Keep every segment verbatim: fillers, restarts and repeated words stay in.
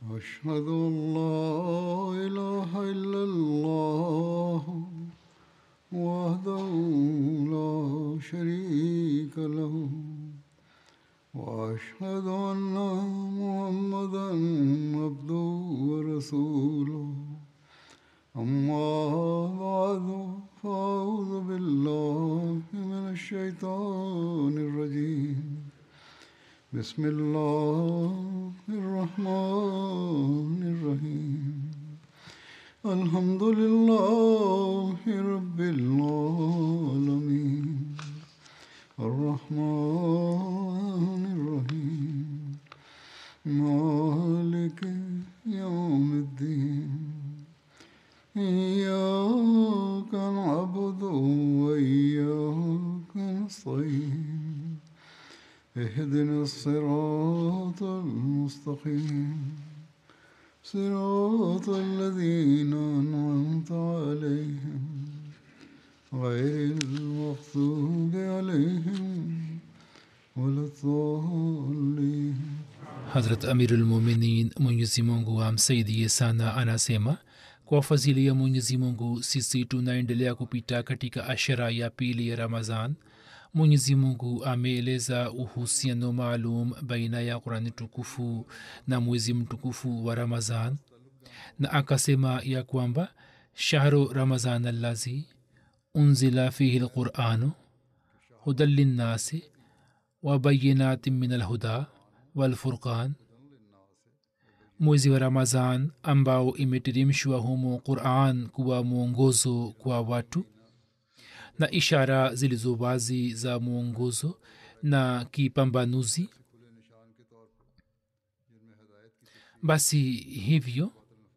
أشهد أن لا إله إلا الله وحده لا شريك له وأشهد أن محمدا عبده ورسوله أما بعد فأعوذ بالله من الشيطان الرجيم بسم الله الرحمن الرحيم الحمد لله رب العالمين الرحمن الرحيم مالك يوم الدين إياك نعبد وإياك نستعين اهدنا الصراط المستقيم صراط الذين أنعمت عليهم غير المغضوب عليهم ولا الضالين. Hazrat Amirul Muminin Mwenyezi Mungu amsaidie sana anasema, kwa fadhili ya Mwenyezi Mungu sisi tunaendelea kupita katika ashara ya pili ya Ramadhan. Mwenyezi Mungu ameeleza uhusiano maalum baina ya Qur'ani tukufu na mwezi mtukufu wa Ramadhan, na akasema ya kwamba shahru Ramadhan allazi unzila fihi alqur'anu hudan linnasi wa bayyinatin min alhuda walfurqan, mwezi wa Ramadhan ambao imeteremshwa humo Qur'an kuwa mwongozo kwa watu na ishara zilizo wazi za mwongozo na kipambanuzi. Basi hivyo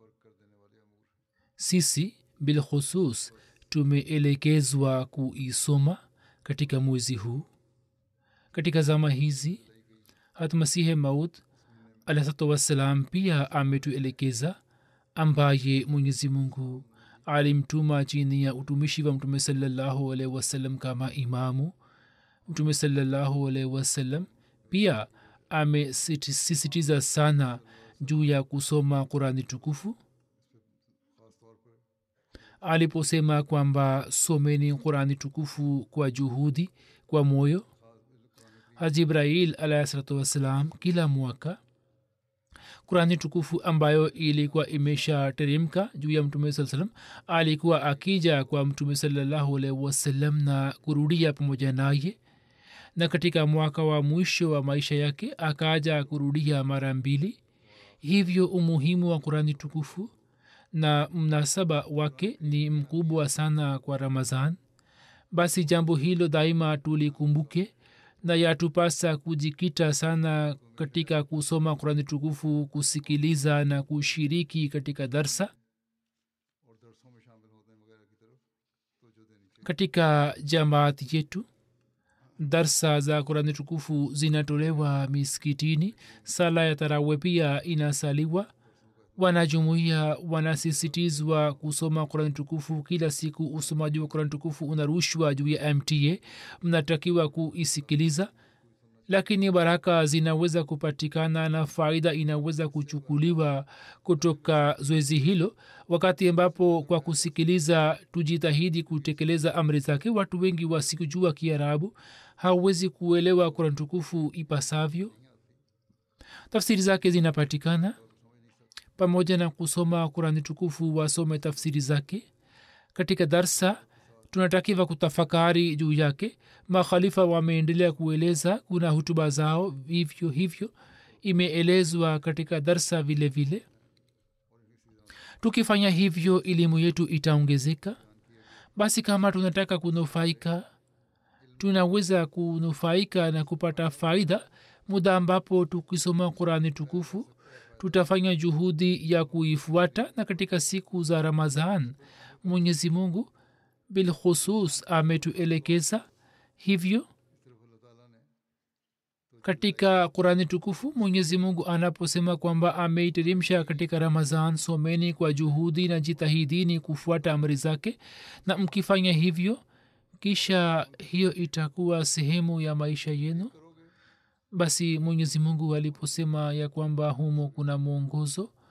sisi bilkhusus tumeelekezwa kuisoma katika mwezi huu. Katika zama hizi Hatmasihe Maud alayhi wassalam pia ametuelekeza, ambaye Mwenyezi Mungu alimtuma chini ya utumishi wa Mtume sallallahu alaihi wasallam kama imamu. Mtume sallallahu alaihi wasallam pia amesisitiza sana juu ya kusoma Qur'ani tukufu aliposema kwamba someni Qur'ani tukufu kwa juhudi, kwa moyo. Jibril alayhi wasallam kila mwaka Qur'ani tukufu ambayo ilikuwa imeshateremka juu ya Mtume sallallahu alaihi wasallam alikuwa akija kwa Mtume sallallahu alaihi wasallam na kurudia pamoja naye, na katika mwaka wa mwisho wa maisha yake akaja kurudia mara mbili. Hivyo umuhimu wa Qur'ani tukufu na mnasaba wake ni mkubwa sana kwa Ramadhan. Basi jambo hilo daima tulikumbuke, na yatupasa kujikita sana katika kusoma Qur'ani tukufu, kusikiliza na kushiriki katika darsa. Katika jamaat yetu darsa za Qur'ani tukufu zinatolewa miskitini, sala ya tarawih pia inasaliwa. Wanajumuiya wanasisitizwa kusoma Qur'ani tukufu kila siku. Usomaji wa Qur'ani tukufu unarushwa juu ya M T A, mnatakiwa kuisikiliza. Lakini baraka zinaweza kupatikana na faida inaweza kuchukuliwa kutoka zoezi hilo, wakati ambapo kwa kusikiliza tujitahidi kutekeleza amri zake. Watu wengi wasikujua Kiarabu hawezi kuelewa Qur'ani tukufu ipasavyo. Tafsiri zake zinapatikana. Pamoja na kusoma Qur'ani tukufu wasome tafsiri zake. Katika darsa tunatakiwa kutafakari juu yake. Makhalifa wameendelea kueleza, kuna hutuba zao hivyo hivyo imeelezwa katika darsa vile vile. Tukifanya hivyo elimu yetu itaongezeka. Basi kama tunataka kunufaika, tunaweza kunufaika na kupata faida muda ambapo tukisoma Qur'ani tukufu tutafanya juhudi ya kuifuata. Na katika siku za Ramadhan Mwenyezi Mungu bilkhusus ametuelekeza hivyo. Katika Qur'ani tukufu Mwenyezi Mungu anaposema kwamba ameiteremsha katika Ramadhan, someni kwa juhudi na jitahidini kufuata amri zake, na mkifanya hivyo kisha hiyo itakuwa sehemu ya maisha yenu. Basi Mwenyezi Mungu aliposema ya kwamba humo kuna mwongozo,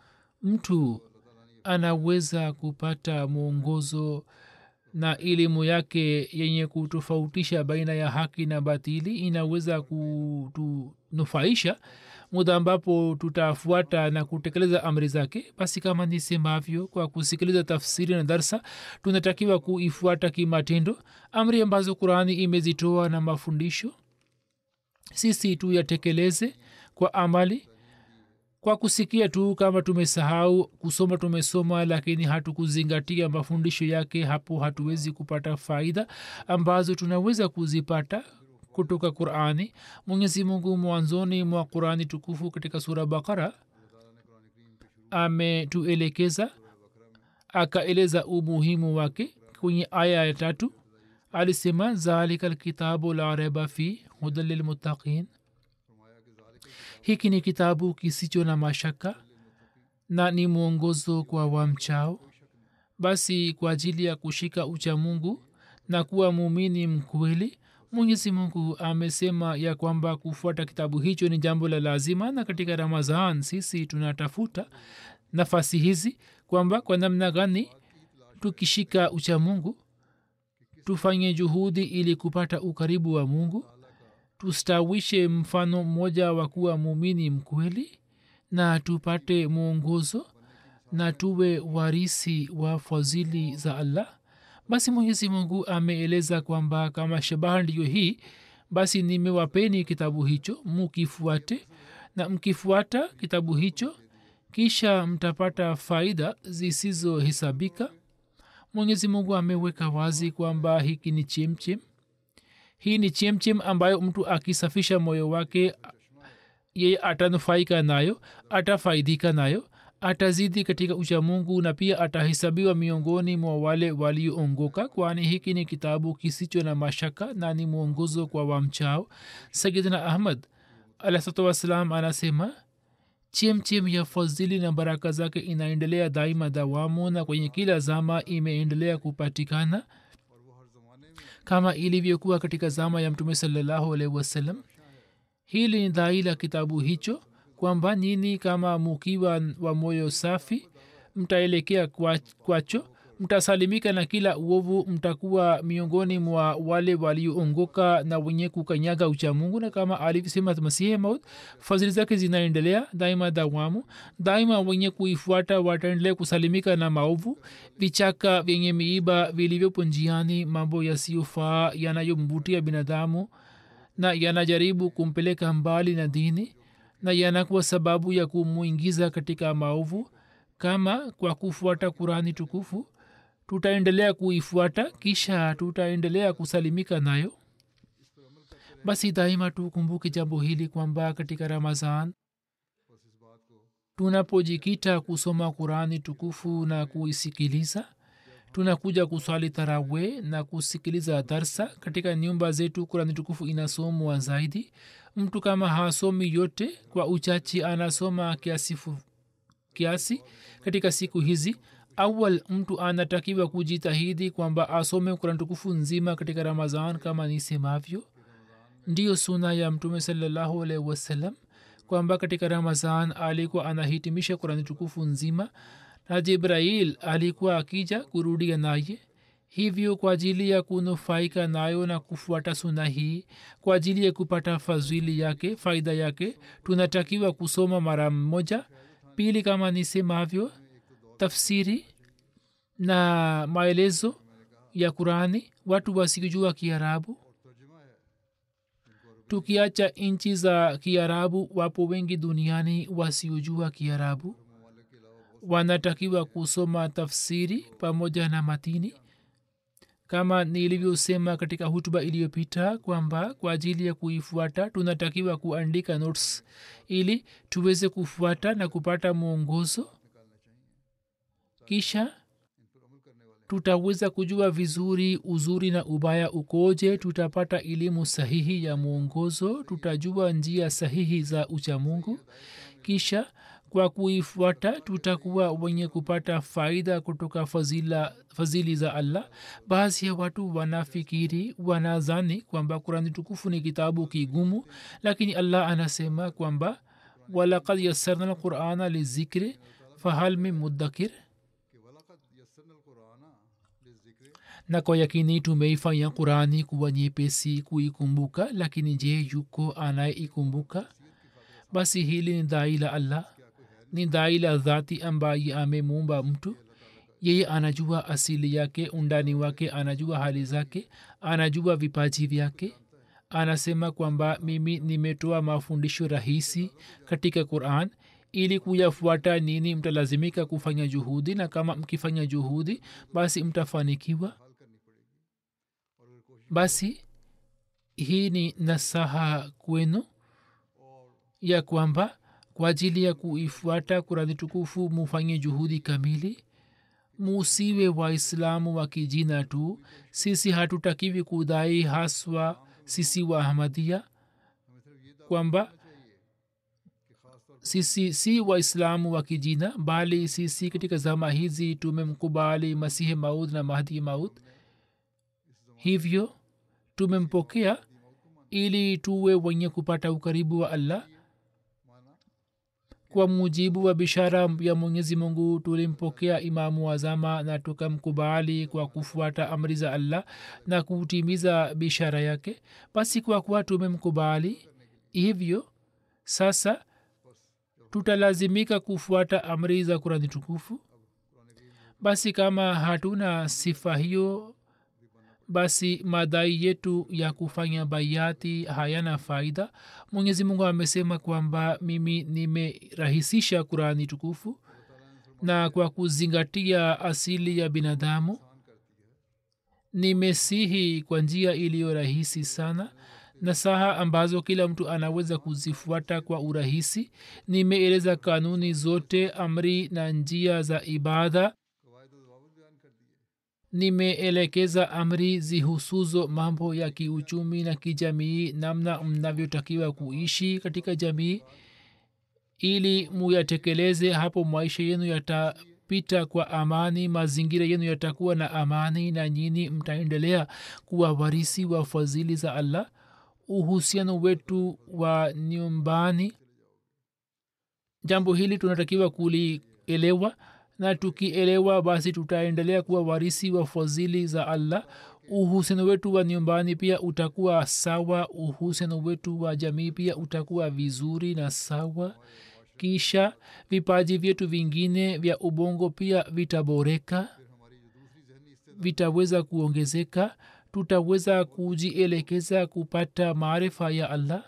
mtu anaweza kupata mwongozo na elimu yake yenye kutofautisha baina ya haki na batili inaweza kutunufaisha muda ambapo tutafuata na kutekeleza amri zake. Basi kama nisemavyo, kwa kusikiliza tafsiri na darsa tunatakiwa kuifuata kimatendo amri ambazo Qurani imezitoa na mafundisho, sisi tuyatekeleze kwa amali. Kwa kusikia tu kama tumesahau, kusoma tumesoma lakini hatukuzingatia mafundisho yake, hapo hatuwezi kupata faida ambazo tunaweza kuzipata kutoka Qurani. Mwenyezi Mungu mwanzoni mwa Qurani tukufu katika sura Bakara ametuelekeza, akaeleza umuhimu wake. Kwenye aya ya tatu alisema, zalika alkitabu la raiba fi hudan lilmuttaqin, hiki ni kitabu kisicho na mashaka na ni mwongozo kwa wamchao. Basi kwa ajili ya kushika ucha Mungu na kuwa muumini mkweli, Mwenyezi Mungu amesema ya kwamba kufuata kitabu hicho ni jambo la lazima. Na katika Ramadhan sisi tunatafuta nafasi hizi kwamba kwa namna gani tukishika ucha Mungu tufanye juhudi ili kupata ukaribu wa Mungu, tustawishe mfano mmoja wa kuwa muumini mkweli na tupate mwongozo na tuwe warisi wa fadhili za Allah. Basi Mwenyezi Mungu ameeleza kwamba kama shabaha ndiyo hii, basi nimewapeni kitabu hicho mukifuate, na mkifuata kitabu hicho kisha mtapata faida zisizohesabika. Mwenyezi Mungu ameweka wazi kwamba hiki ni chemchem. Hii ni chemchem ambayo mtu akisafisha moyo wake yeye atanufaika nayo, atafaidika nayo, atazidi katika ucha Mungu na pia atahesabiwa miongoni mwa wale walioongoka, kwani hiki ni kitabu kisicho na mashaka na ni mwongozo kwa wamchao. Sayyidina Ahmad alayhi wassalam anasema, chemchem ya fadhili na baraka zake inaendelea daima dawamu na kwenye kila zama imeendelea kupatikana, kama ilivyokuwa katika zama ya Mtume sallallahu alaihi wasallam. Hili ni dai la kitabu hicho kwamba nini kama mukiwa wa moyo safi mtaelekea kwacho, mtasalimika na kila uovu, mtakuwa miongoni mwa wale walioongoka na wenye kukanyaga ucha Mungu. Na kama alivyosema Masihi Maud, fadhili zake zinaendelea daima dawamu, daima wenye kuifuata wataendelea kusalimika na maovu. Vichaka vyenye miiba vilivyopo njiani, mambo yasiyofaa yanayomvutia binadamu na yanajaribu kumpeleka mbali na dini na yanakuwa sababu ya kumuingiza katika maovu, kama kwa kufuata Qurani tukufu tutaendelea kuifuata kisha tutaendelea kusalimika nayo. Basi daima tukumbuke jambo hili kwamba katika Ramadhan tunapojikita kusoma Qurani tukufu na kuisikiliza, tunakuja kuswali tarawe na kusikiliza darsa katika nyumba zetu. Qurani tukufu inasomwa zaidi. Mtu kama hasomi yote, kwa uchache anasoma kiasi kiasi katika siku hizi. Awal mtu anatakiwa kujitahidi kwamba asome Qurani tukufu nzima katika Ramadhan kama nisemavyo. Ndiyo suna ya Mtume sallallahu alaihi wasallam kwamba katika Ramadhan alikuwa anahitimisha Qurani tukufu nzima na Jibrail alikuwa akija kurudia naye. Hivyo kwa ajili ya kunufaika nayo na kufuata suna hii, kwa ajili ya kupata fadhili yake, faida yake, tunatakiwa kusoma mara moja. Pili, kama nisemavyo, tafsiri na maelezo ya Qurani. Watu wasikijua Kiarabu, tukiacha nchi za Kiarabu, wapo wengi duniani wasiojua Kiarabu. Wanatakiwa kusoma tafsiri pamoja na matini. Kama nilivyosema katika hutuba iliyopita kwamba kwa ajili ya kuifuata tunatakiwa kuandika notes ili tuweze kufuata na kupata mwongozo, kisha tutaweza kujua vizuri uzuri na ubaya ukoje. Tutapata elimu sahihi ya mwongozo, tutajua njia sahihi za ucha Mungu, kisha kwa kuifuata tutakuwa wenye kupata faida kutoka fazila, fazili za Allah. Baadhi ya watu wanafikiri, wanazani kwamba Qurani tukufu ni kitabu kigumu, lakini Allah anasema kwamba walaqad yassarna alqur'ana lizikri fahal min muddakir, na kwa yakini tumeifanya qurani kuwa nyepesi kuikumbuka, lakini je yuko anayeikumbuka? basi hili ni dai la allah, ni dai la dhati ambaye amemuumba mtu. yeye anajua asili yake, undani wake, anajua hali zake, anajua vipaji vyake. anasema kwamba mimi nimetoa mafundisho rahisi katika quran ili kuyafuata nini mtalazimika kufanya juhudi, na kama mkifanya juhudi basi mtafanikiwa. basi hii ni nasaha kwenu ya kwamba kwa ajili ya kuifuata kurani tukufu mufanye juhudi kamili. musiwe waislamu wa kijina tu. sisi hatutakiwi kudai haswa sisi wa ahmadia kwamba sisi si waislamu wa kijina, bali sisi katika zama hizi tumemkubali masihi maud na mahdi maud, hivyo tumempokea ili tuwe wenye kupata ukaribu wa allah. kwa mujibu wa bishara ya mwenyezi mungu tulimpokea imamu wa zama na tukamkubali kwa kufuata amri za allah na kutimiza bishara yake. basi kwa kuwa tumemkubali hivyo sasa tutalazimika kufuata amri za kurani tukufu. basi kama hatuna sifa hiyo, basi madai yetu ya kufanya bayati hayana faida. mwenyezi mungu amesema kwamba mimi nimerahisisha kurani tukufu, na kwa kuzingatia asili ya binadamu nimesihi kwa njia iliyo rahisi sana, nasaha ambazo kila mtu anaweza kuzifuata kwa urahisi. nimeeleza kanuni zote, amri na njia za ibada. nimeelekeza amri zihusuzo mambo ya kiuchumi na kijamii, namna mnavyotakiwa kuishi katika jamii ili muyatekeleze. hapo maisha yenu yatapita kwa amani, mazingira yenu yatakuwa na amani, na nyini mtaendelea kuwa warisi wa fadhili za allah. uhusiano wetu wa nyumbani, jambo hili tunatakiwa kulielewa, na tukielewa basi tutaendelea kuwa warisi wa fadhili za allah. uhusiano wetu wa nyumbani pia utakuwa sawa, uhusiano wetu wa jamii pia utakuwa vizuri na sawa. kisha vipaji vyetu vingine vya ubongo pia vitaboreka, vitaweza kuongezeka. tutaweza kujielekeza kupata maarifa ya allah.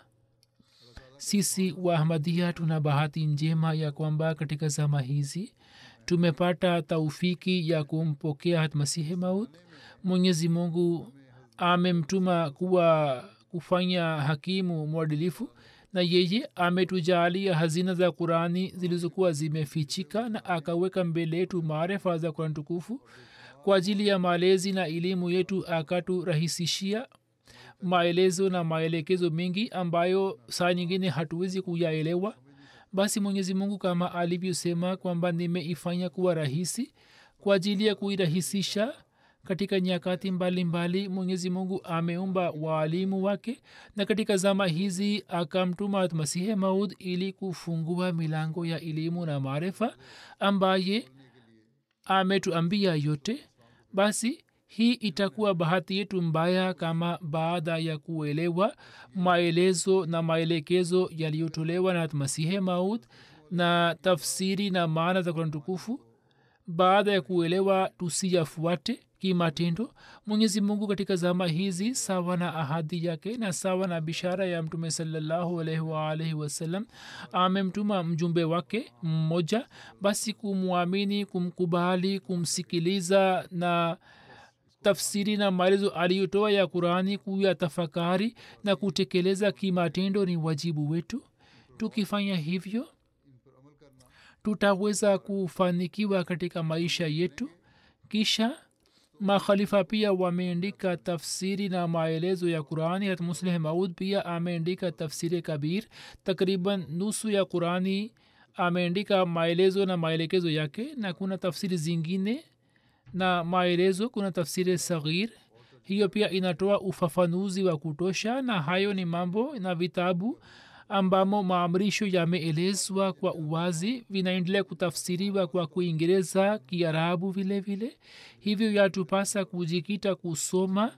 sisi wa ahmadia tuna bahati njema ya kwamba katika zama hizi tumepata taufiki ya kumpokea hat masihi maud. mwenyezi mungu amemtuma kuwa kufanya hakimu mwadilifu, na yeye ametujalia hazina za qurani zilizokuwa zimefichika, na akaweka mbele yetu maarifa za qurani tukufu. kwa ajili ya malezi na elimu yetu akaturahisishia maelezo na maelekezo mengi ambayo saa nyingine hatuwezi kuyaelewa. basi mwenyezi mungu kama alivyosema kwamba nimeifanya kuwa rahisi, kwa ajili ya kuirahisisha katika nyakati mbalimbali mwenyezi mungu ameumba waalimu wake, na katika zama hizi akamtuma masihi maud ili kufungua milango ya elimu na maarifa ambaye ametuambia yote. basi hii itakuwa bahati yetu mbaya kama baada ya kuelewa maelezo na maelekezo yaliyotolewa na masihi maud na tafsiri na maana za Qur'an tukufu, baada ya kuelewa tusiyafuate kimatendo. mwenyezi mungu katika zama hizi sawa na ahadi yake na sawa na bishara ya mtume sallallahu alaihi wa alihi wasallam amemtuma mjumbe wake mmoja. basi kumwamini, kumkubali, kumsikiliza na tafsiri na maelezo aliyotoa ya Qur'ani kuyatafakari na kutekeleza kimatendo ni wajibu wetu. tukifanya hivyo tutaweza kufanikiwa katika maisha yetu. kisha makhalifa pia wameandika tafsiri na maelezo ya Qur'ani. hat muslih maud pia ameandika tafsiri kabir, takriban nusu ya Qur'ani ameandika maelezo na maelekezo yake, na kuna tafsiri zingine na maelezo. kuna tafsiri saghir, hiyo pia inatoa ufafanuzi wa kutosha, na hayo ni mambo na vitabu ambamo maamrisho yameelezwa kwa uwazi vinaendelea kutafsiriwa kwa kuingereza kiarabu vile vile. Hivyo yatupasa kujikita kusoma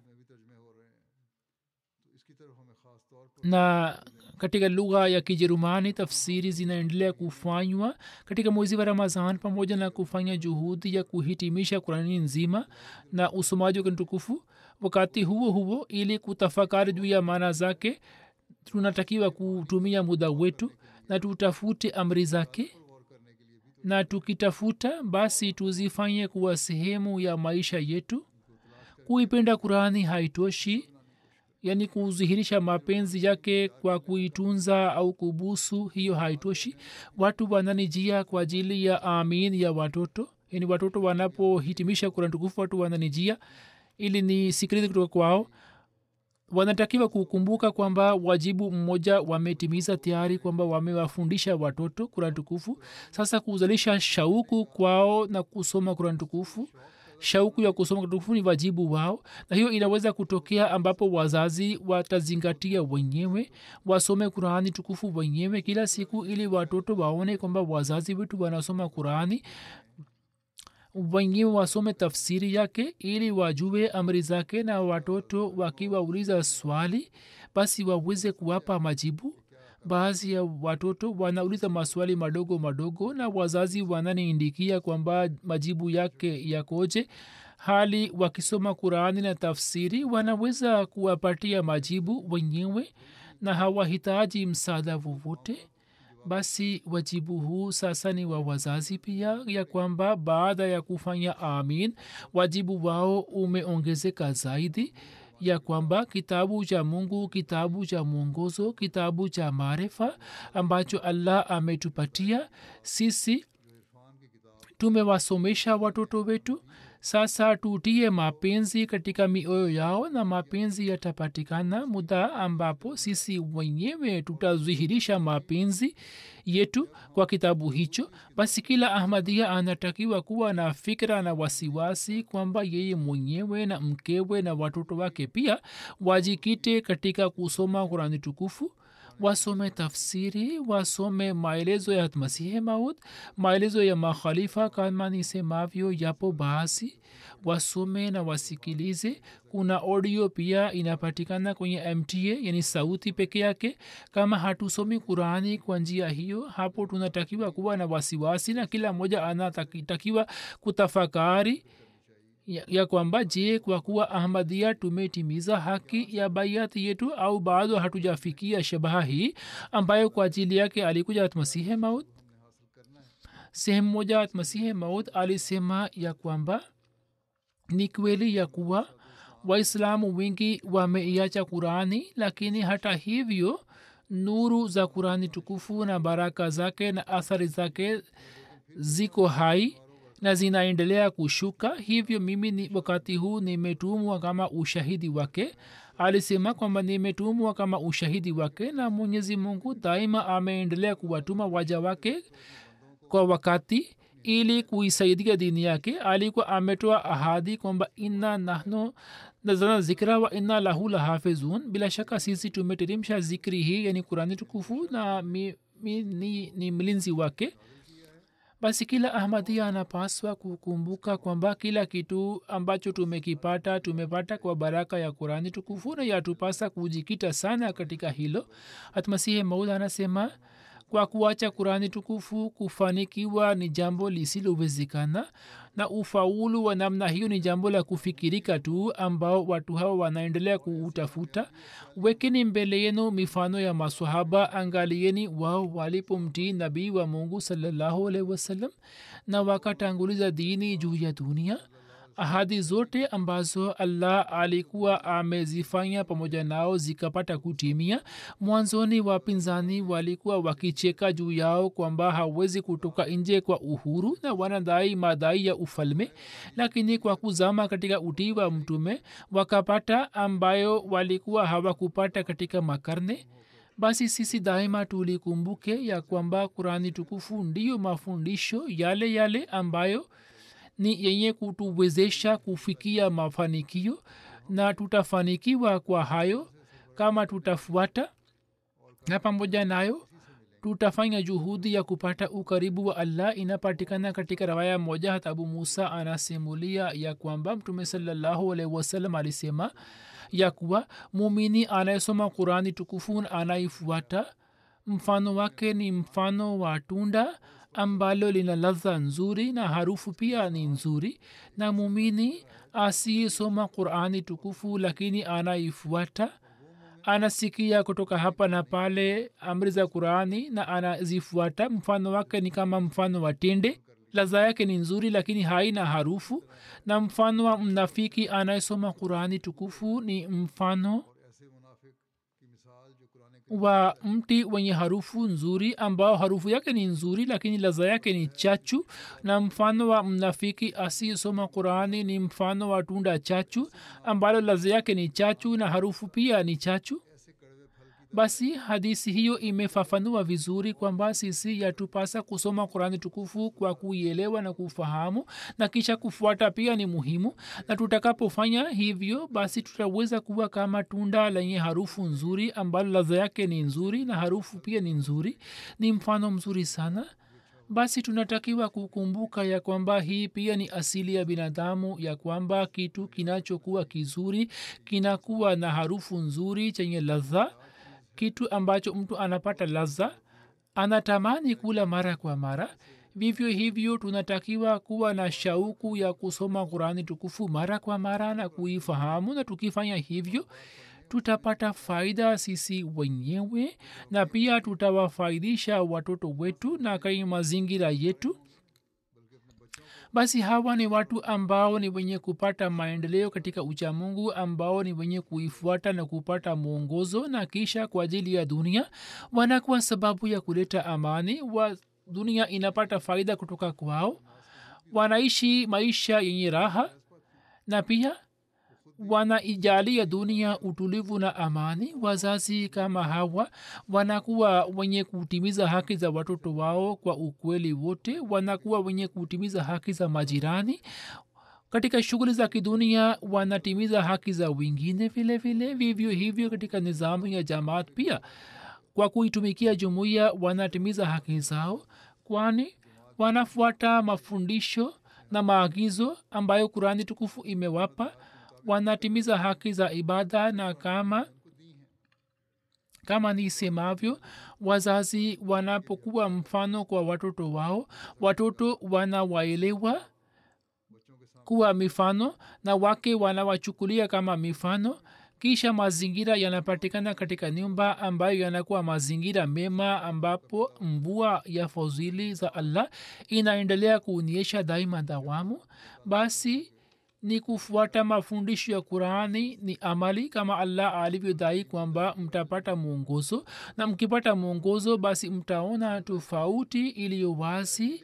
na katika lugha ya kijerumani tafsiri zinaendelea kufanywa katika mwezi wa ramazan. Pamoja na kufanya juhudi ya kuhitimisha Qurani nzima na usomaji wa tukufu, wakati huo huo ili kutafakari juu ya maana zake, tunatakiwa kutumia muda wetu na tutafute amri zake, na tukitafuta basi tuzifanye kuwa sehemu ya maisha yetu. Kuipenda Qurani haitoshi, yani kudhihirisha mapenzi yake kwa kuitunza au kubusu, hiyo haitoshi. Watu wananijia kwa ajili ya amin ya watoto, yani watoto wanapohitimisha Qurani tukufu watu wananijia ili nisikilize kutoka kwao. Wanatakiwa kukumbuka kwamba wajibu mmoja wametimiza tayari, kwamba wamewafundisha watoto Qurani tukufu. Sasa kuzalisha shauku kwao na kusoma Qurani tukufu, shauku ya kusoma Qurani tukufu ni wajibu wao, na hiyo inaweza kutokea ambapo wazazi watazingatia wenyewe, wasome Qurani tukufu wenyewe kila siku, ili watoto waone kwamba wazazi wetu wanasoma Qurani wenyewe, wasome tafsiri yake ili wajue amri zake, na watoto wakiwauliza swali basi waweze kuwapa majibu. Baadhi ya watoto wanauliza maswali madogo madogo na wazazi wananiindikia kwamba majibu yake yakoje, hali wakisoma Qurani na tafsiri wanaweza kuwapatia majibu wenyewe na hawahitaji msaada wowote. Basi wajibu huu sasa ni wa wazazi pia, ya kwamba baada ya kufanya amin wajibu wao umeongezeka zaidi, ya kwamba kitabu cha Mungu, kitabu cha mwongozo, kitabu cha maarifa ambacho Allah ametupatia sisi, tumewasomesha watoto wetu. Sasa tutie mapenzi katika mioyo yao, na mapenzi yatapatikana muda ambapo sisi wenyewe tutadhihirisha mapenzi yetu kwa kitabu hicho. Basi kila Ahmadia anatakiwa kuwa na fikra na wasiwasi kwamba yeye mwenyewe na mkewe na watoto wake pia wajikite katika kusoma Qurani tukufu, wasome tafsiri, wasome maelezo ya Masihi Maud, maelezo ya makhalifa kama nisemavyo yapo basi, wasome na wasikilize. Kuna audio pia inapatikana kwenye M T A, yani sauti peke yake. Kama hatusomi Qurani kwa njia hiyo, hapo tunatakiwa kuwa na wasiwasi, na kila mmoja anatakiwa kutafakari ya, ya kwamba je, kwa kuwa Ahmadia tumetimiza haki ya bayati yetu au bado hatujafikia shabaha hii ambayo kwa ajili yake alikuja Masihi Maud. Sehemu moja Masihi Maud alisema ya kwamba ni kweli ya kuwa Waislamu wengi wameiacha Qurani, lakini hata hivyo nuru za Qurani tukufu na baraka zake na athari zake ziko hai na zinaendelea kushuka. Hivyo mimi ni wakati huu nimetumwa kama ushahidi wake. Alisema kwamba nimetumwa kama ushahidi wake, na Mwenyezi Mungu daima ameendelea kuwatuma waja wake kwa wakati ili kuisaidia dini yake. Alikuwa ametoa ahadi kwamba inna nahnu nazalna zikra wa inna lahu lahafizun, bila shaka sisi tumeteremsha zikri hii, yani Qurani tukufu, na mi, mi, ni, ni mlinzi wake. Basi kila Ahmadia anapaswa kukumbuka kwamba kila kitu ambacho tumekipata tumepata kwa baraka ya Qurani tukufu, na yatupasa kujikita sana katika hilo. Hatmasihi Maud anasema kwa kuacha Qurani tukufu kufanikiwa ni jambo lisilowezekana, na ufaulu wa namna hiyo ni jambo la kufikirika tu, ambao watu hao wanaendelea kuutafuta. Wekeni mbele yenu mifano ya maswahaba, angalieni wao walipomtii nabii wa Mungu sallallahu alaihi wasallam na wakatanguliza dini juu ya dunia. Ahadi zote ambazo Allah alikuwa amezifanya pamoja nao zikapata kutimia. Mwanzoni wapinzani walikuwa wakicheka juu yao kwamba hawezi kutoka nje kwa uhuru na wanadai madai ya ufalme, lakini kwa kuzama katika utii wa mtume wakapata ambayo walikuwa hawakupata katika makarne. Basi sisi daima tulikumbuke ya kwamba Qurani tukufu ndiyo mafundisho yale yale ambayo ni yenye kutuwezesha kufikia mafanikio, na tutafanikiwa kwa hayo kama tutafuata na pamoja nayo tutafanya juhudi ya kupata ukaribu wa allah. inapatikana katika rawaya moja hata abu musa anasimulia ya kwamba mtume sallallahu alaihi wasallam alisema ya kuwa mumini anayesoma qurani tukufu anaifuata mfano wake ni mfano wa tunda ambalo lina ladha nzuri na harufu pia ni nzuri, na mumini asiyesoma qurani tukufu lakini anaifuata, anasikia kutoka hapa na pale amri za qurani na anazifuata, mfano wake ni kama mfano wa tende, ladha yake ni nzuri lakini haina harufu. na mfano wa mnafiki anayesoma qurani tukufu ni mfano wa mti wenye harufu nzuri ambao harufu yake ni nzuri lakini ladha yake ni chachu. na mfano wa mnafiki asiyesoma qurani ni mfano wa tunda chachu ambalo ladha yake ni chachu na harufu pia ni chachu. basi hadisi hiyo imefafanua vizuri kwamba sisi yatupasa kusoma qurani tukufu kwa kuielewa na kufahamu na kisha kufuata pia ni muhimu, na tutakapofanya hivyo basi tutaweza kuwa kama tunda lenye harufu nzuri ambalo ladha yake ni nzuri na harufu pia ni nzuri. ni mfano mzuri sana. basi tunatakiwa kukumbuka ya kwamba hii pia ni asili ya binadamu, ya kwamba kitu kinachokuwa kizuri kinakuwa na harufu nzuri chenye ladha. kitu ambacho mtu anapata ladha anatamani kula mara kwa mara. vivyo hivyo tunatakiwa kuwa na shauku ya kusoma qurani tukufu mara kwa mara na kuifahamu, na tukifanya hivyo tutapata faida sisi wenyewe na pia tutawafaidisha watoto wetu na kai mazingira yetu. basi hawa ni watu ambao ni wenye kupata maendeleo katika uchamungu, ambao ni wenye kuifuata na kupata mwongozo, na kisha kwa ajili ya dunia wanakuwa sababu ya kuleta amani wa dunia inapata faida kutoka kwao, wanaishi maisha yenye raha na pia wanaijalia dunia utulivu na amani. wazazi kama hawa wanakuwa wenye kutimiza haki za watoto wao kwa ukweli wote, wanakuwa wenye kutimiza haki za majirani. katika shughuli za kidunia wanatimiza haki za wengine vile vile. vivyo hivyo katika nizamu ya jamaat pia kwa kuitumikia jumuiya wanatimiza haki zao, kwani wanafuata mafundisho na maagizo ambayo kurani tukufu imewapa. wanatimiza haki za ibada, na kama kama nisemavyo, wazazi wanapokuwa mfano kwa watoto wao, watoto wanawaelewa kuwa mifano na wake wanawachukulia kama mifano. kisha mazingira yanapatikana katika nyumba ambayo yanakuwa mazingira mema, ambapo mvua ya fadhili za allah inaendelea kuonyesha daima dawamu. basi ni kufuata mafundisho ya qurani ni amali, kama allah alivyodai kwamba mtapata mwongozo, na mkipata mwongozo basi mtaona tofauti iliyo wazi,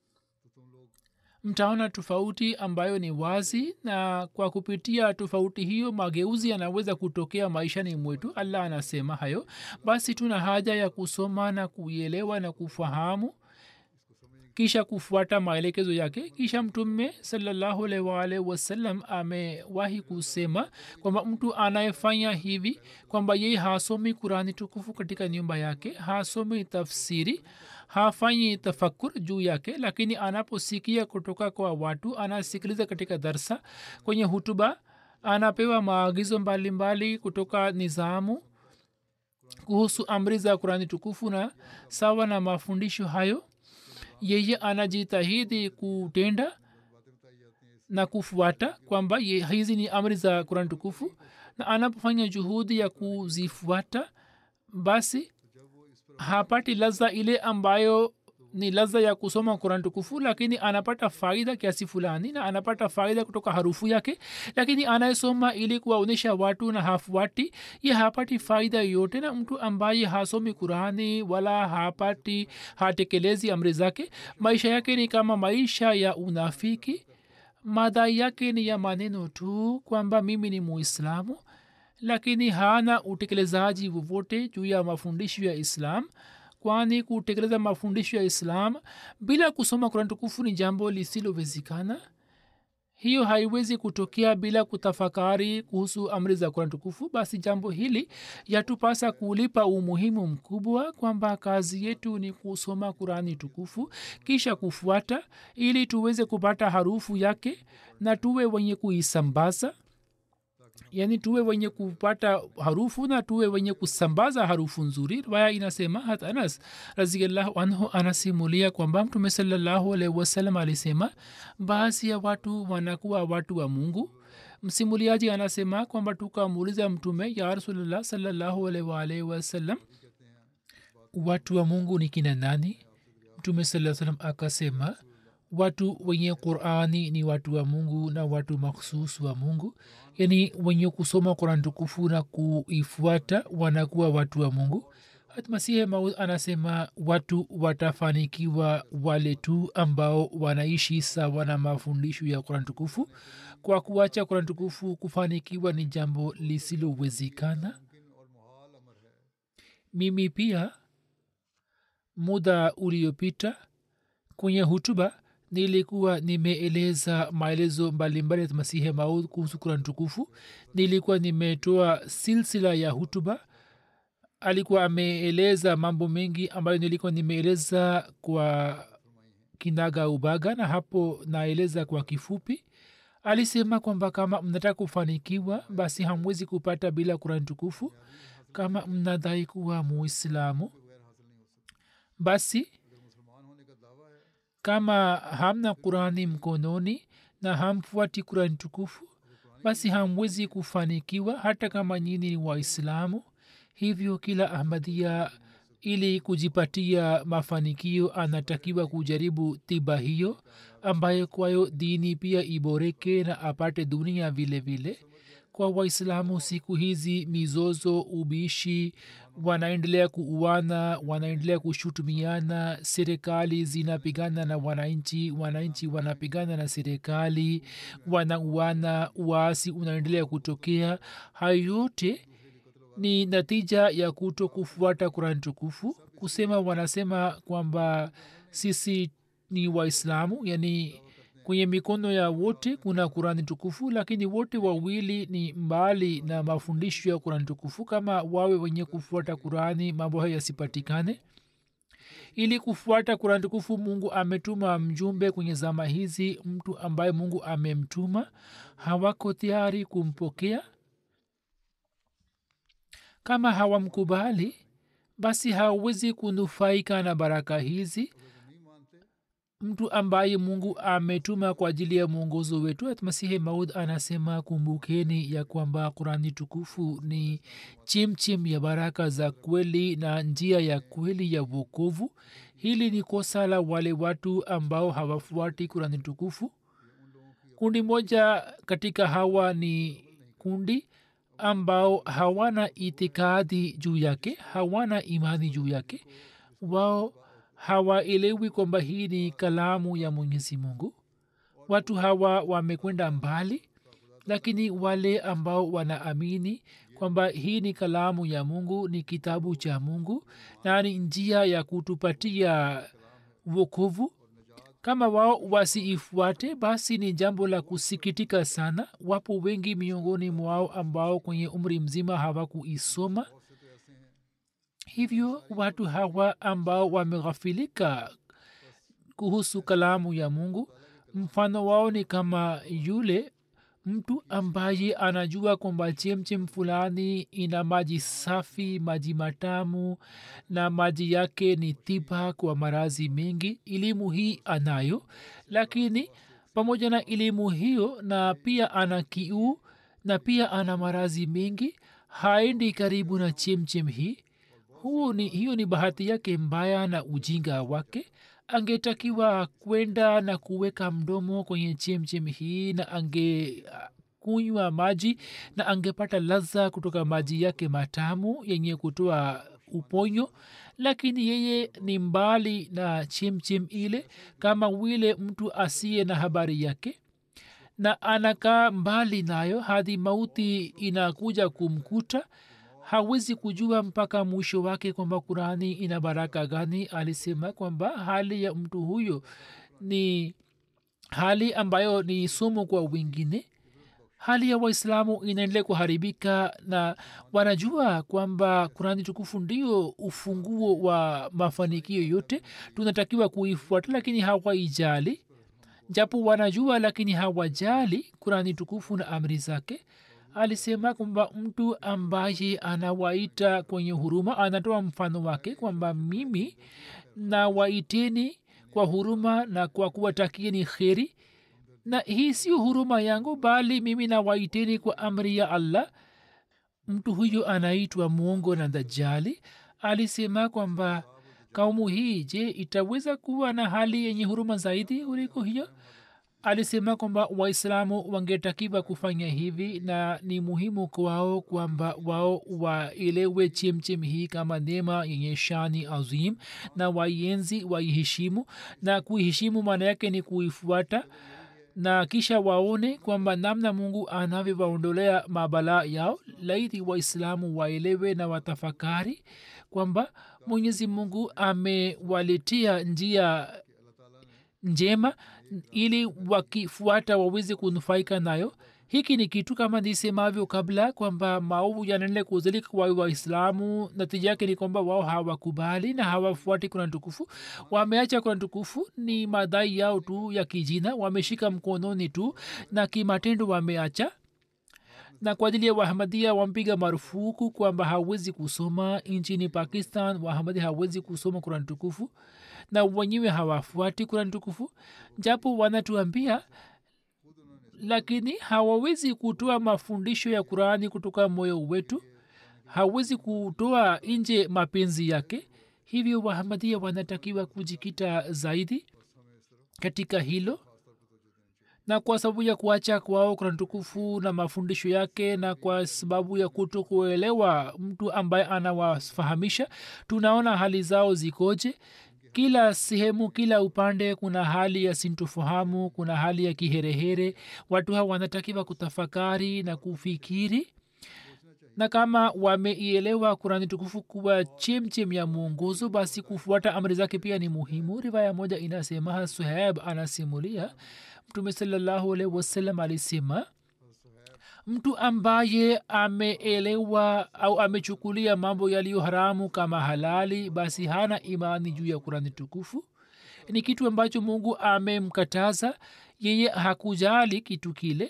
mtaona tofauti ambayo ni wazi, na kwa kupitia tofauti hiyo mageuzi yanaweza kutokea maishani mwetu. allah anasema hayo. basi tuna haja ya kusoma na kuielewa na kufahamu kisha kufuata maelekezo yake. kisha mtume sallallahu alaihi wasallam amewahi kusema kwamba mtu anayefanya hivi kwamba yeye hasomi kurani tukufu katika nyumba yake, hasomi tafsiri, hafanyi tafakur juu yake, lakini anaposikia kutoka kwa watu, anasikiliza katika darsa, kwenye hutuba, anapewa maagizo mbalimbali kutoka nizamu kuhusu amri za kurani tukufu, na sawa na mafundisho hayo yeye anajitahidi kutenda na kufuata kwamba hizi ni amri za Qur'an tukufu, na anapofanya juhudi ya kuzifuata basi hapati ladha ile ambayo ni ladha ya kusoma Qur'an tukufu, lakini anapata faida kiasi fulani na anapata faida kutoka harufu yake. lakini anayesoma ili kuwaonyesha watu na hafuati, ye hapati faida yote. na mtu ambaye hasomi Qur'ani wala hapati hatekelezi amri zake, maisha yake ni kama maisha ya unafiki. madai yake ni ya maneno tu kwamba mimi ni Muislamu, lakini hana utekelezaji wowote juu ya mafundisho ya Islam, kwani kutekeleza mafundisho ya Islam bila kusoma Qur'an tukufu ni jambo lisilowezekana. hiyo haiwezi kutokea bila kutafakari kuhusu amri za kurani tukufu. Basi jambo hili yatupasa kulipa umuhimu mkubwa, kwamba kazi yetu ni kusoma kurani tukufu kisha kufuata, ili tuweze kupata harufu yake na tuwe wenye kuisambaza. Yani tuwe wenye kupata harufu na tuwe wenye kusambaza harufu nzuri. Riwaya inasema hata Anas radhiyallahu anhu anasimulia kwamba Mtume sallallahu alaihi wasallam alisema baadhi ya watu wanakuwa watu wa Mungu. Msimuliaji anasema kwamba tukamuuliza Mtume, ya Rasulullah sallallahu alaihi wasallam, watu wa Mungu ni kina nani? Mtume sallallahu alaihi wasallam akasema, watu wenye Qur'ani ni watu wa Mungu na watu makhsus wa Mungu. Yani wenye kusoma Qur'an tukufu na kuifuata wanakuwa watu wa Mungu. Hat Masihi Maud anasema watu watafanikiwa wale tu ambao wanaishi sawa na mafundisho ya Qur'an tukufu. Kwa kuacha Qur'an tukufu kufanikiwa ni jambo lisilowezekana. Mimi pia muda uliopita kwenye hutuba nilikuwa nimeeleza maelezo mbalimbali ya Masihi Maud kuhusu Qur'an tukufu. Nilikuwa nimetoa silsila ya hutuba. Alikuwa ameeleza mambo mengi ambayo nilikuwa nimeeleza kwa kinaga ubaga, na hapo naeleza kwa kifupi. Alisema kwamba kama mnataka kufanikiwa basi hamwezi kupata bila Qur'an tukufu. Kama mnadai kuwa Muislamu, basi kama hamna Qur'ani mkononi na hamfuati Qur'an tukufu, basi hamwezi kufanikiwa hata kama nyinyi ni Waislamu. Hivyo kila Ahmadiyya ili kujipatia mafanikio anatakiwa kujaribu tiba hiyo, ambayo kwayo dini pia iboreke na apate dunia vile vile. Kwa Waislamu siku hizi mizozo, ubishi, wanaendelea kuuana, wanaendelea kushutumiana, serikali zinapigana na wananchi, wananchi wanapigana na serikali, wanauana, uasi unaendelea kutokea. Hayo yote ni natija ya kuto kufuata Qur'an tukufu. Kusema wanasema kwamba sisi ni Waislamu, yani kwenye mikono ya wote kuna Qur'an tukufu, lakini wote wawili ni mbali na mafundisho ya Qur'an tukufu. Kama wawe wenye kufuata Qur'ani, mambo haya yasipatikane. Ili kufuata Qur'an tukufu, Mungu ametuma mjumbe kwenye zama hizi. Mtu ambaye Mungu amemtuma hawako tayari kumpokea. Kama hawamkubali, basi hawezi kunufaika na baraka hizi. Mtu ambaye Mungu ametuma kwa ajili ya mwongozo wetu, Masihi Maud anasema, kumbukeni ya kwamba Qur'ani tukufu ni chemchem ya baraka za kweli na njia ya kweli ya wokovu. Hili ni kosa la wale watu ambao hawafuati Qur'ani tukufu. Kundi moja katika hawa ni kundi ambao hawana itikadi juu yake, hawana imani juu yake. Wao hawaelewi kwamba hii ni kalamu ya Mwenyezi Mungu. Watu hawa wamekwenda mbali, lakini wale ambao wanaamini kwamba hii ni kalamu ya Mungu, ni kitabu cha Mungu na ni njia ya kutupatia wokovu, kama wao wasiifuate, basi ni jambo la kusikitika sana. Wapo wengi miongoni mwao ambao kwenye umri mzima hawakuisoma. Hivyo watu hawa ambao wameghafilika kuhusu kalamu ya Mungu, mfano wao ni kama yule mtu ambaye anajua kwamba chemchem fulani ina maji safi, maji matamu, na maji yake ni tiba kwa maradhi mengi. Elimu hii anayo, lakini pamoja na elimu hiyo na pia ana kiu na pia ana maradhi mengi, haendi karibu na chemchem hii. Huo ni, hiyo ni bahati yake mbaya na ujinga wake. Angetakiwa kwenda na kuweka mdomo kwenye chemchem hii na ange kunywa maji na angepata ladha kutoka maji yake matamu yenye kutoa uponyo, lakini yeye ni mbali na chemchem ile, kama wile mtu asiye na habari yake, na anakaa mbali nayo hadi mauti inakuja kumkuta. Hawezi kujua mpaka mwisho wake kwamba Qur'ani ina baraka gani. Alisema kwamba hali ya mtu huyo ni hali ambayo ni sumu kwa wengine. Hali ya waislamu inaendelea kuharibika na wanajua kwamba kurani tukufu ndio ufunguo wa mafanikio yote, tunatakiwa kuifuata, lakini hawaijali. Japo wanajua lakini hawajali kurani tukufu na amri zake. Alisema kwamba mtu ambaye anawaita kwenye huruma, anatoa mfano wake kwamba mimi nawaiteni kwa huruma na kwa kuwatakieni kheri, na hii sio huruma yangu bali mimi nawaiteni kwa amri ya Allah. Mtu huyo anaitwa mwongo na dajjali. Alisema kwamba kaumu hii, je, itaweza kuwa na hali yenye huruma zaidi kuliko hiyo? Alisema kwamba waislamu wangetakiwa kufanya hivi, na ni muhimu kwao kwamba wao waelewe chemchem hii kama neema yenye shani azim, na waienzi, waiheshimu. Na kuiheshimu maana yake ni kuifuata, na kisha waone kwamba namna mungu anavyowaondolea mabala yao. Laiti waislamu waelewe na watafakari kwamba mwenyezi mungu amewaletea njia njema ili wakifuata waweze kunufaika nayo. Hiki ni kitu kama nisemavyo kabla kwamba maovu yanaendelea kuzalika kwa waislamu. Natija yake ni kwamba wao hawakubali na hawafuati Kurani tukufu. Wameacha Kurani tukufu, ni madai yao tu ya kijina, wameshika mkononi tu na kimatendo wameacha. Na kwa ajili ya Wahamadia wampiga marufuku kwamba hawezi kusoma nchini Pakistan. Wahamadia hawezi kusoma Kurani tukufu na wenyewe hawafuati Kurani tukufu, japo wanatuambia, lakini hawawezi kutoa mafundisho ya Kurani kutoka moyo wetu, hawezi kutoa nje mapenzi yake. Hivyo Wahamadia wanatakiwa kujikita zaidi katika hilo, na kwa sababu ya kuacha kwao Kurani tukufu na mafundisho yake, na kwa sababu ya kutokuelewa mtu ambaye anawafahamisha, tunaona hali zao zikoje. Kila sehemu, kila upande kuna hali ya sintofahamu, kuna hali ya kiherehere. Watu hawa wanatakiwa kutafakari na kufikiri, na kama wameielewa Kurani tukufu kuwa chemchem ya mwongozo, basi kufuata amri zake pia ni muhimu. Riwaya moja inasema, Suhaib anasimulia, Mtume sallallahu alaihi wasallam alisema, mtu ambaye ameelewa au amechukulia mambo yaliyo haramu kama halali, basi hana imani juu ya Kurani tukufu. Ni kitu ambacho mungu amemkataza, yeye hakujali kitu kile,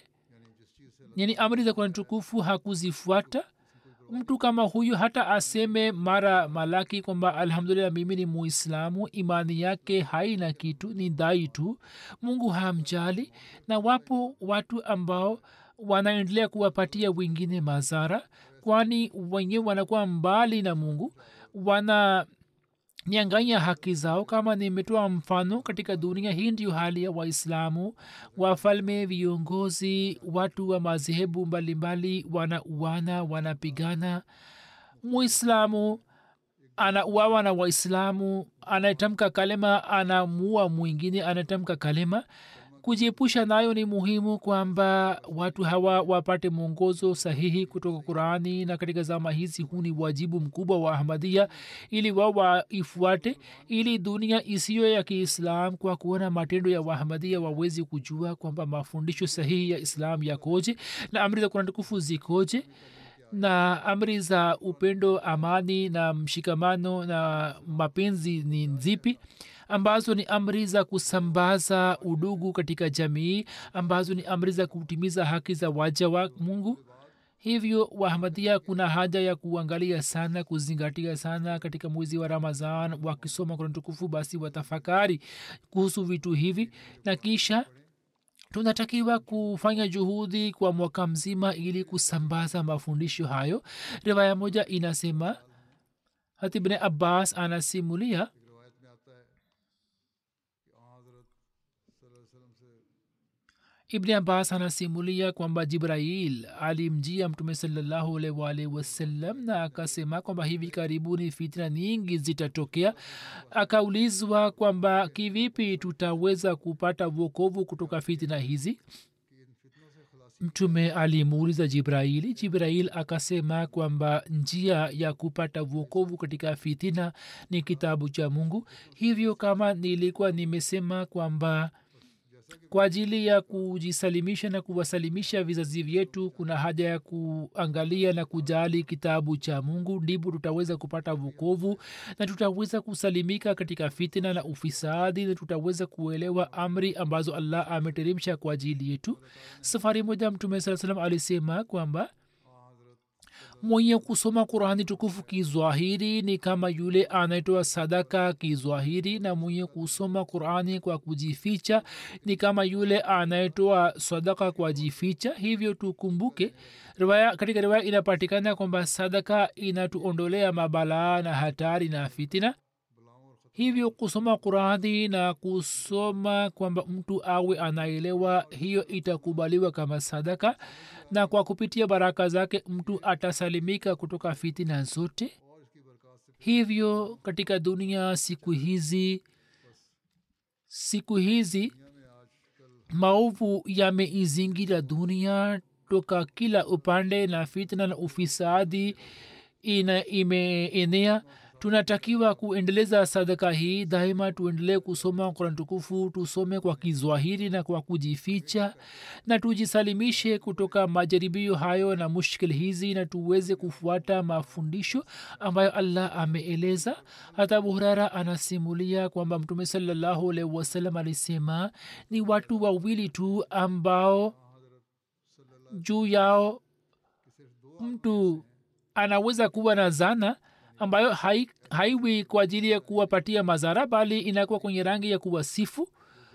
yani amri za Kurani tukufu hakuzifuata. Mtu kama huyu hata aseme mara malaki kwamba alhamdulillah mimi ni muislamu, imani yake haina kitu, ni dai tu, mungu hamjali. Na wapo watu ambao wanaendelea kuwapatia wengine madhara, kwani wenyewe wanakuwa mbali na mungu, wana nyanganya haki zao. Kama nimetoa mfano katika dunia hii, ndio hali ya waislamu. Wafalme, viongozi, watu wa madhehebu mbalimbali wanauana, wanapigana. Muislamu anauawa na waislamu, anatamka kalema anamuua mwingine, anatamka kalema. Kujiepusha nayo ni muhimu kwamba watu hawa wapate mwongozo sahihi kutoka Qurani, na katika zama hizi huu ni wajibu mkubwa wa Ahmadiyya ili wao waifuate, ili dunia isiyo ya Kiislam kwa kuona matendo ya Ahmadiyya wawezi kujua kwamba mafundisho sahihi ya Islam yakoje na amri za Qurani tukufu zikoje, na amri za upendo, amani na mshikamano na mapenzi ni zipi, ambazo ni amri za kusambaza udugu katika jamii, ambazo ni amri za kutimiza haki za waja wa mungu. Hivyo Wahamadia kuna haja ya kuangalia sana, kuzingatia sana katika mwezi wa Ramadhan. Wakisoma Kurani tukufu, basi watafakari kuhusu vitu hivi, na kisha tunatakiwa kufanya juhudi kwa mwaka mzima ili kusambaza mafundisho hayo. Riwaya moja inasema, Hazrat Ibn Abbas anasimulia, Ibn Abbas anasimulia kwamba Jibrail alimjia Mtume sallallahu alaihi wasallam na akasema kwamba hivi karibuni fitna nyingi zitatokea. Akaulizwa kwamba kivipi tutaweza kupata wokovu kutoka fitna hizi. Mtume alimuuliza Jibraili. Jibrail akasema kwamba njia ya kupata wokovu katika fitna ni kitabu cha Mungu. Hivyo kama nilikuwa nimesema kwamba kwa ajili ya kujisalimisha na kuwasalimisha vizazi vyetu kuna haja ya kuangalia na kujali kitabu cha mungu. ndipo tutaweza kupata wokovu na tutaweza kusalimika katika fitna na ufisadi na tutaweza kuelewa amri ambazo allah ameteremsha kwa ajili yetu. safari moja mtume saa salam alisema kwamba mwenye kusoma qurani tukufu kizwahiri ni kama yule anayetoa sadaka kizwahiri, na mwenye kusoma qurani kwa kujificha ni kama yule anayetoa sadaka kwa jificha. hivyo tukumbuke riwaya, katika riwaya inapatikana kwamba sadaka inatuondolea mabalaa na hatari na fitina. hivyo kusoma qurani na kusoma kwamba mtu awe anaelewa, hiyo itakubaliwa kama sadaka, na kwa kupitia baraka zake mtu atasalimika kutoka fitina zote. hivyo katika dunia siku hizi siku hizi maovu yameizingira dunia toka kila upande na fitna na ufisadi ina imeenea. tunatakiwa kuendeleza sadaka hii daima. tuendelee kusoma Qur'an tukufu, tusome kwa kizwahiri na kwa kujificha, na tujisalimishe kutoka majaribio hayo na mushkil hizi, na tuweze kufuata mafundisho ambayo allah ameeleza. hata Abu Huraira anasimulia kwamba mtume sallallahu alaihi wasallam alisema, ni watu wawili tu ambao juu yao mtu anaweza kuwa na zana ambayo hai, haiwi kwa ajili ya kuwapatia madhara, bali inakuwa kwenye rangi ya kuwasifu.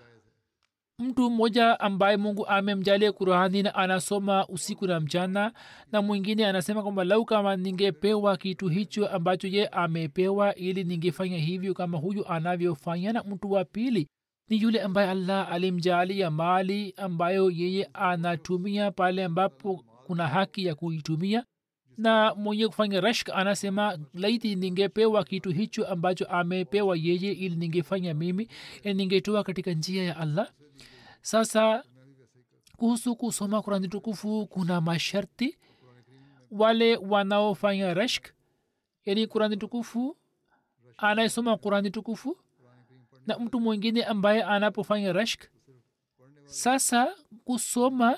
mtu mmoja ambaye mungu amemjalia Qur'ani na anasoma usiku na mchana, na mwingine anasema kwamba lau kama ningepewa kitu hicho ambacho ye amepewa, ili ningefanya hivyo kama huyu anavyofanya. na mtu wa pili ni yule ambaye allah alimjalia mali ambayo yeye anatumia pale ambapo kuna haki ya kuitumia, na mwenye kufanya rashk anasema, laiti ningepewa kitu hicho ambacho amepewa yeye, ili ningefanya mimi, ili ningetoa katika njia ya allah. sasa kuhusu kusoma Qur'ani tukufu kuna masharti. wale wanaofanya rashk, yani Qur'ani tukufu, anayesoma Qur'ani tukufu na mtu mwingine ambaye anapofanya rashk, sasa kusoma,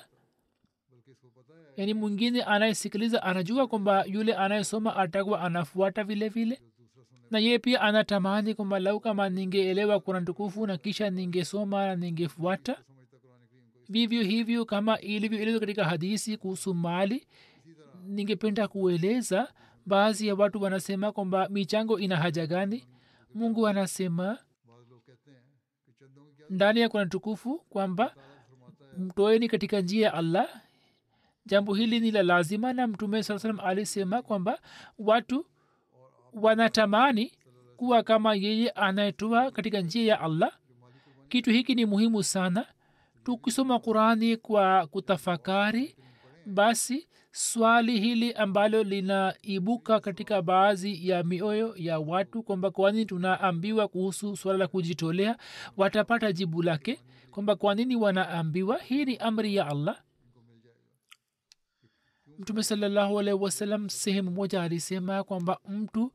yani mwingine anayesikiliza anajua kwamba yule anayesoma atakuwa anafuata vile vile, na yeye pia anatamani kwamba lau kama ningeelewa Qur'an tukufu na kisha ningesoma na ningefuata. vivyo hivyo kama ilivyoelezwa katika hadisi kuhusu mali, ningependa kueleza baadhi ya watu wanasema kwamba michango ina haja gani. mungu anasema ndani ya Qur'an tukufu kwamba mtoeni katika njia ya allah. jambo hili ni la lazima, na mtume saa salam alisema kwamba watu wanatamani kuwa kama yeye anayetoa katika njia ya allah. kitu hiki ni muhimu sana. tukisoma Qur'ani kwa kutafakari, basi swali hili ambalo linaibuka katika baadhi ya mioyo ya watu kwamba kwa nini tunaambiwa kuhusu swala la kujitolea, watapata jibu lake kwamba kwa nini wanaambiwa. hii ni amri ya allah. mtume sallallahu alaihi wasallam sehemu moja alisema kwamba mtu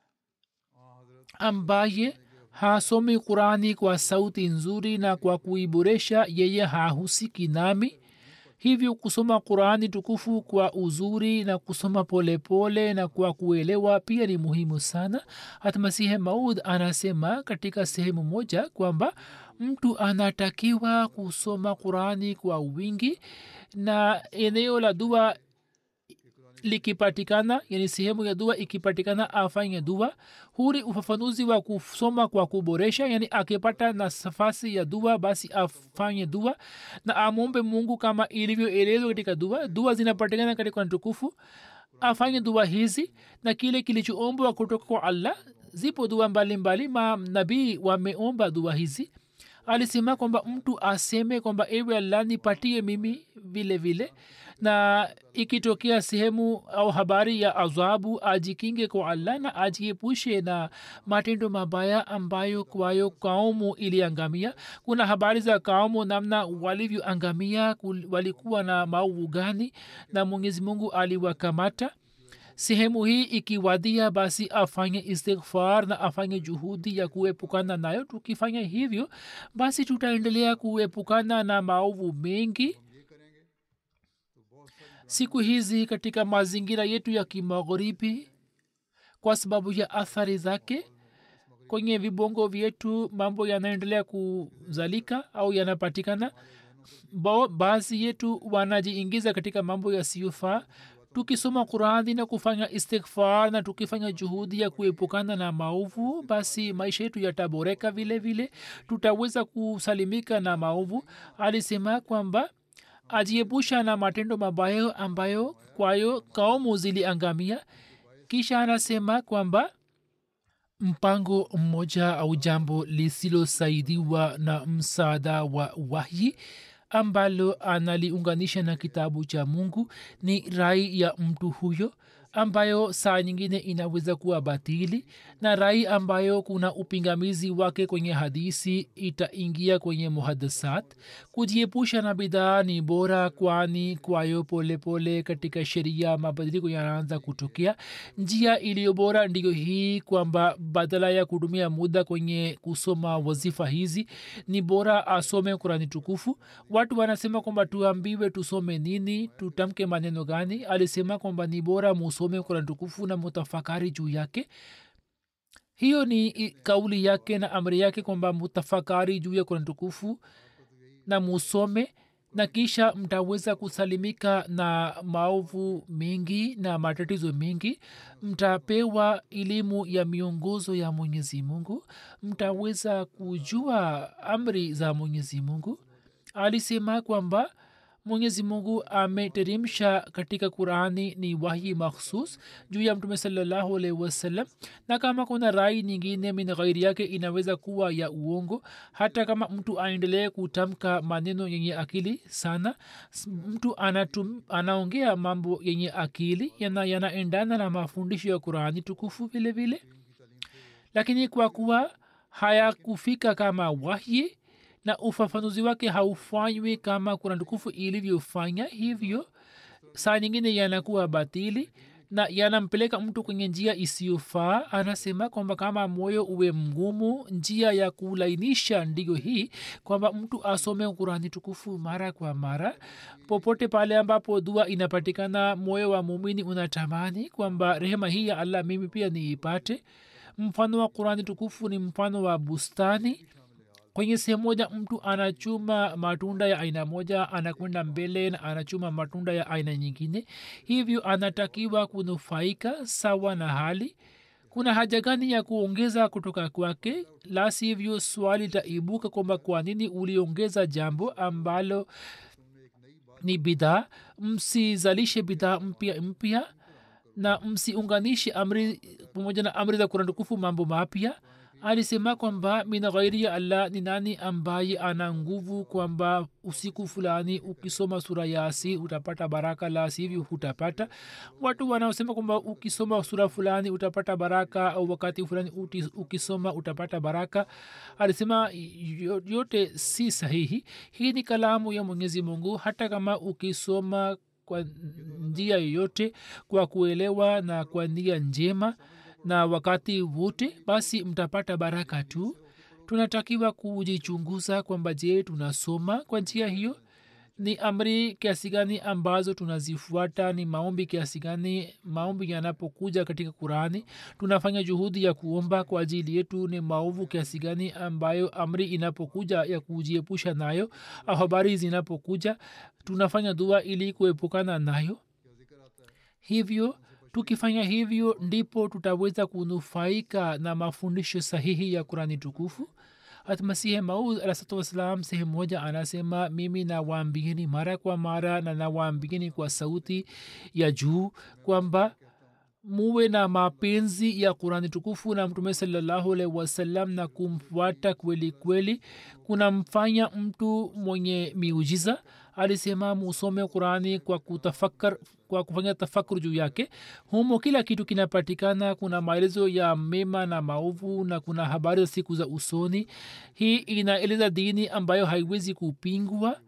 ambaye hasomi Qur'ani kwa sauti nzuri na kwa kuiboresha, yeye hahusiki nami. hivyo kusoma Qur'ani tukufu kwa uzuri na kusoma polepole pole na kwa kuelewa pia ni muhimu sana. hata Masihi Maud anasema katika sehemu moja kwamba mtu anatakiwa kusoma Qur'ani kwa wingi, na eneo la dua likipatikana, yani sehemu ya dua ikipatikana, afanye dua. huri ufafanuzi wa kusoma kwa kuboresha, yani akipata nafasi ya dua basi afanye dua na amombe mungu kama ilivyoelezwa katika dua. dua zinapatikana katika tukufu, afanye dua hizi, na kile kilichoombwa kutoka kwa allah. zipo dua mbalimbali, manabii wameomba dua hizi. alisema kwamba mtu aseme kwamba ewe allah nipatie mimi vile vile, na ikitokea sehemu au habari ya adhabu ajikinge kwa allah na ajiepushe na matendo mabaya ambayo kwayo kaumu iliangamia. kuna habari za kaumu namna walivyoangamia, walikuwa na maovu gani na mwenyezi mungu aliwakamata. sehemu hii ikiwadia basi afanye istighfar na afanye juhudi ya kuepukana nayo. Tukifanya hivyo basi tutaendelea kuepukana na maovu mengi. Siku hizi katika mazingira yetu ya kimagharibi, kwa sababu ya athari zake kwenye vibongo vyetu, mambo yanaendelea kuzalika au yanapatikana. Baadhi yetu wanajiingiza katika mambo yasiyofaa. Tukisoma Qur'ani na kufanya istighfar na tukifanya juhudi ya kuepukana na maovu, basi maisha yetu yataboreka vile vile, tutaweza kusalimika na maovu. Alisema kwamba ajiepusha na matendo mabaya ambayo kwayo kaumu ziliangamia. Kisha anasema kwamba mpango mmoja au jambo lisilosaidiwa na msaada wa wahyi ambalo analiunganisha na kitabu cha Mungu ni rai ya mtu huyo, ambayo saa nyingine inaweza kuwa batili, na rai ambayo kuna upingamizi wake kwenye hadisi itaingia kwenye muhaddasat. Kujiepusha na bidhaa ni bora, kwani kwayo polepole katika sheria mabadiliko yanaanza kutokea. Njia iliyo bora ndiyo hii, kwamba badala ya kutumia muda kwenye kusoma wazifa hizi, ni bora asome Qur'ani tukufu. Watu wanasema kwamba tuambiwe tusome nini, tutamke maneno gani. Alisema kwamba ni bora musome Qur'ani tukufu na mutafakari juu yake. Hiyo ni kauli yake na amri yake, kwamba mutafakari juu ya Qur'ani tukufu na musome, na kisha mtaweza kusalimika na maovu mengi na matatizo mengi. Mtapewa elimu ya miongozo ya Mwenyezi Mungu, mtaweza kujua amri za Mwenyezi Mungu. Alisema kwamba Mwenyezi Mungu ameteremsha katika Qur'ani ni wahi makhsus juu ya Mtume sallallahu alaihi wasallam, na kama kuna rai nyingine min ghairi yake inaweza kuwa ya uongo. Hata kama mtu aendelee kutamka maneno yenye akili sana, mtu anatum, anaongea mambo yenye akili yana yanaendana na mafundisho ya Qur'ani tukufu vile vile, lakini kwa kuwa hayakufika kama wahi na ufafanuzi wake haufanywi kama Qur'an tukufu ilivyofanya, hivyo saa nyingine yanakuwa batili na yanampeleka mtu kwenye njia isiyofaa. Anasema kwamba kama moyo uwe mgumu, njia ya kulainisha ndiyo hii, kwamba mtu asome Qur'ani tukufu mara kwa mara. Popote pale ambapo dua inapatikana, moyo wa muumini unatamani kwamba rehema hii ya Allah mimi pia niipate. Mfano wa Qur'ani tukufu ni mfano wa bustani. Kwenye sehemu moja mtu anachuma matunda ya aina moja, anakwenda mbele na anachuma matunda ya aina nyingine. Hivyo anatakiwa kunufaika sawa na hali. Kuna haja gani ya kuongeza kutoka kwake? La sivyo swali litaibuka kwamba kwa nini uliongeza jambo ambalo ni bidhaa. Msizalishe bidhaa mpya mpya, na msiunganishe amri pamoja na amri za Qur'an tukufu mambo mapya. Alisema kwamba min ghairi ya Allah, ni nani ambaye ana nguvu kwamba usiku fulani ukisoma sura Yasin utapata baraka, la sivyo hutapata. Watu wanaosema kwamba ukisoma sura fulani utapata baraka au wakati fulani ukisoma utapata baraka, alisema yote si sahihi. Hii ni kalamu ya Mwenyezi Mungu. Hata kama ukisoma kwa njia yoyote, kwa kuelewa na kwa nia njema na wakati wote, basi mtapata baraka tu. Tunatakiwa kujichunguza kwamba je, tunasoma kwa njia hiyo? Ni amri kiasi gani ambazo tunazifuata? Ni maombi kiasi gani? Maombi yanapokuja katika Qur'ani tunafanya juhudi ya kuomba kwa ajili yetu? Ni maovu kiasi gani ambayo amri inapokuja ya kujiepusha nayo, au habari zinapokuja tunafanya dua ili kuepukana nayo? Hivyo tukifanya hivyo ndipo tutaweza kunufaika na mafundisho sahihi ya Qur'ani tukufu. Masihi Maud alayhi wasallam sehemu moja anasema, mimi nawaambieni mara kwa mara na nawaambieni kwa sauti ya juu kwamba muwe na mapenzi ya Qur'ani tukufu na Mtume sallallahu alaihi wasallam, na kumfuata kweli kweli kunamfanya mtu mwenye miujiza. Alisema musome Qur'ani kwa kutafakar, kwa kufanya tafakuri juu yake. Humo kila kitu kinapatikana. Kuna maelezo ya mema na maovu, na kuna habari za siku za usoni. Hii inaeleza dini ambayo haiwezi kupingwa.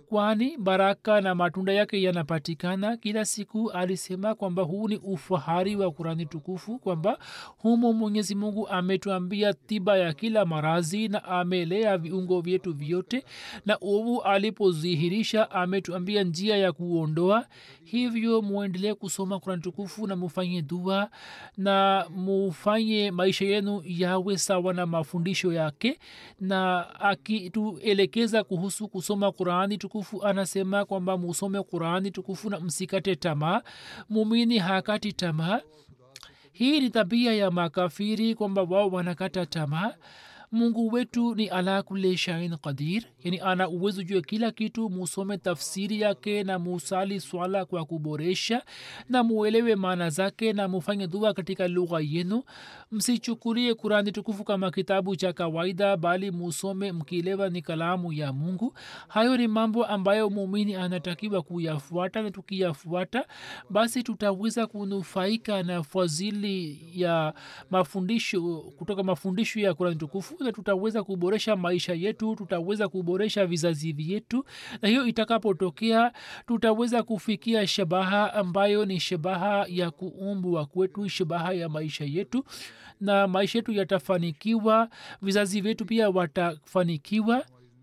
kwani baraka na matunda yake yanapatikana kila siku. Alisema kwamba huu ni ufahari wa kurani tukufu, kwamba humo mwenyezi mungu ametuambia tiba ya kila marazi na amelea viungo vyetu vyote, na uovu alipodhihirisha ametuambia njia ya kuondoa. Hivyo muendelee kusoma kurani tukufu na mufanye dua na mufanye maisha yenu yawe sawa na mafundisho yake. Na akituelekeza kuhusu kusoma qurani tukufu anasema kwamba musome qurani tukufu na msikate tamaa. Mumini hakati tamaa. Hii ni tabia ya makafiri, kwamba wao wanakata tamaa. mungu wetu ni ala kulli shain qadir, yani ana uwezo juu ya kila kitu. musome tafsiri yake na musali swala kwa kuboresha na muelewe maana zake na mufanye dua katika lugha yenu. msichukulie kurani tukufu kama kitabu cha kawaida, bali musome mkielewa ni kalamu ya mungu. hayo ni mambo ambayo muumini anatakiwa kuyafuata, na tukiyafuata basi tutaweza kunufaika na fadhili ya mafundisho kutoka mafundisho ya kurani tukufu, na tutaweza kuboresha maisha yetu, tutaweza kuboresha vizazi vyetu. Na hiyo itakapotokea tutaweza kufikia shabaha ambayo ni shabaha ya kuumbwa kwetu, shabaha ya maisha yetu, na maisha yetu yatafanikiwa, vizazi vyetu pia watafanikiwa.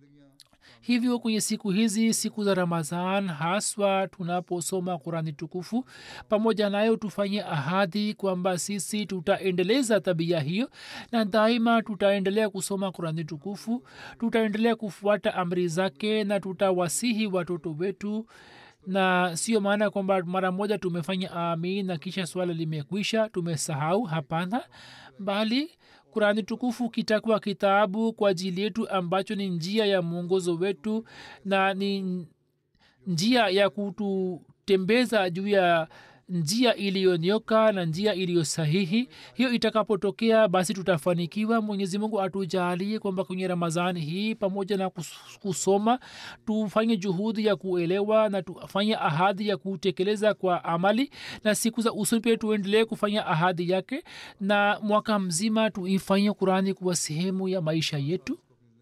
hivyo kwenye siku hizi, siku za Ramadhan haswa, tunaposoma Qurani tukufu, pamoja nayo tufanye ahadi kwamba sisi tutaendeleza tabia hiyo, na daima tutaendelea kusoma Qurani tukufu, tutaendelea kufuata amri zake, na tutawasihi watoto wetu. Na sio maana kwamba mara moja tumefanya amin na kisha swala limekwisha, tumesahau. Hapana, bali Qurani tukufu kitakuwa kitabu kwa ajili yetu ambacho ni njia ya mwongozo wetu, na ni njia ya kututembeza juu ya njia iliyonyoka na njia iliyo sahihi. hiyo itakapotokea basi tutafanikiwa. mwenyezi mungu atujalie kwamba kwenye Ramadhani hii, pamoja na kusoma, tufanye juhudi ya kuelewa na tufanye ahadi ya kutekeleza kwa amali, na siku za usoni pia tuendelee kufanya ahadi yake, na mwaka mzima tuifanye Qurani kuwa sehemu ya maisha yetu.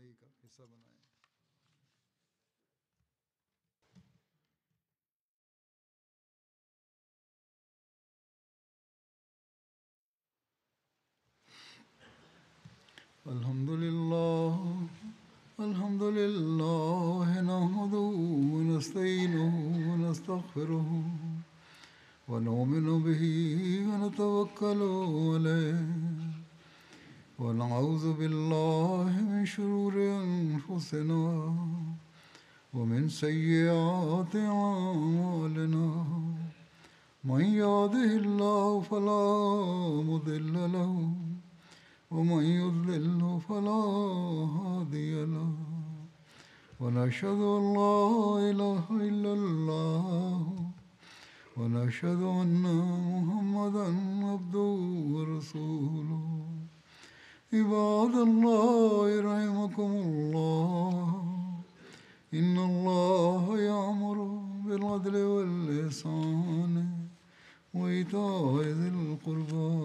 Alhamdulillah, alhamdulillah, nahmaduhu wa nasta'inuhu wa nastaghfiruhu wa nu'minu bihi wa natawakkalu alayhi wa na'udhu billahi min shururi anfusina wa min sayyiati a'malina. man yahdihillahu fala mudilla lahu ومن يضلل فلا هادي له ونشهد أن لا إله إلا الله ونشهد أن محمدا عبده ورسوله. عباد الله رحمكم الله، إن الله يأمر بالعدل والإحسان وإيتاء ذي القربى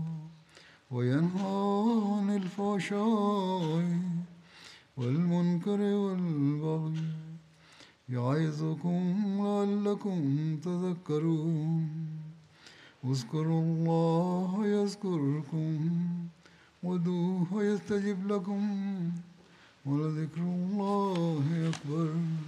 وينهى عن الفحشاء والمنكر والبغي يعظكم لعلكم تذكرون. اذكروا الله يذكركم وادعوه يستجب لكم ولذكر الله أكبر.